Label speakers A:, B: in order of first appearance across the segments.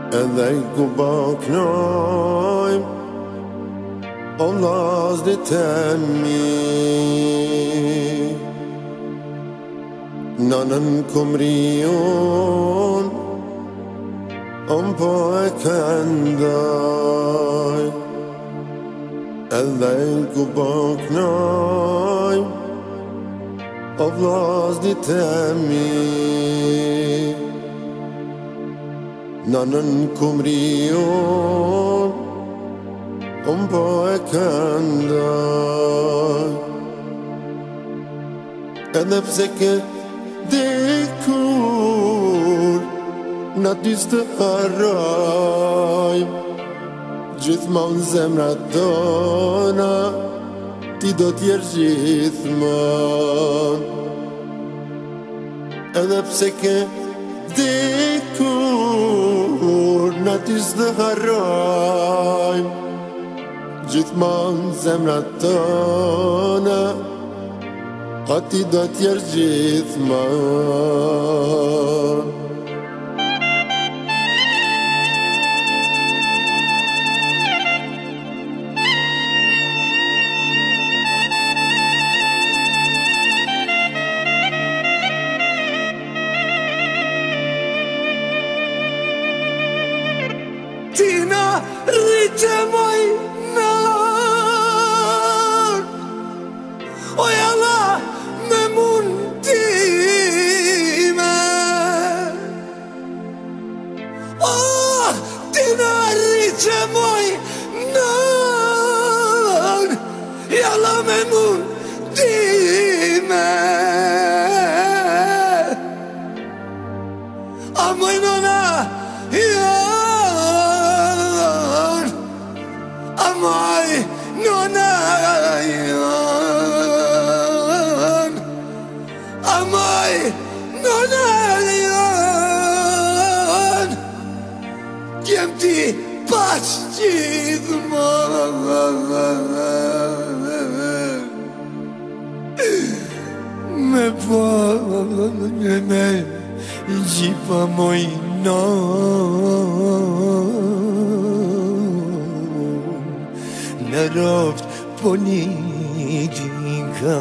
A: edhe I ku baknojm o vllaznit e mi. Nanën kumriun po e këndoj edhe I ku baknojm o vllaznit e mi. Nanën kumriun po e këndoj edhe pse ke dikur na dis të harrojm, gjithmon zemrat tona ti do t'jerë gjithmon. Edhe pse ke dikur na dis të harrojm, gjithmon zemrat tona a ti do t'jerë gjithmon.
B: Ti na rritë moj nën, o jalla me mundime. Oh, ti na rritë moj nën, jalla me mundime. A moj nona Amai nonayan, amai nonayan, jem ti pas gjithmonë. Me po me gjipa moj në roft politika.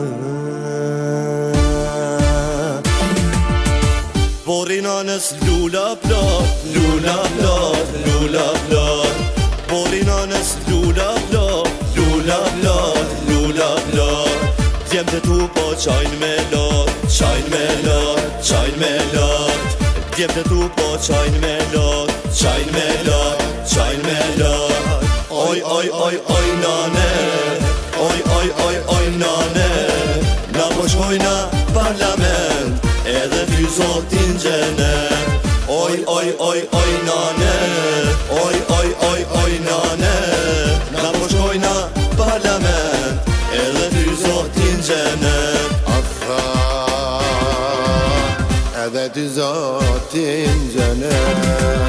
C: Pori nanës lula plot, lula plot, lula plot. Pori nanës lula plot, lula plot, lula plot. Djemtë tu po qajnë me lot, qajnë me lot, qajnë me lot. Djemtë tu po qajnë me lot, qajnë me lot, qajnë me lot. Oj, oj, oj, oj, nane, oj, oj, oj, oj, nane. Na po shkojna parlament, edhe ty zotin gjenet. Oj, oj, oj, oj, nane, oj, oj, oj, oj, nane. Na po shkojna parlament, edhe ty zotin gjenet.
A: Atha, edhe ty zotin gjenet.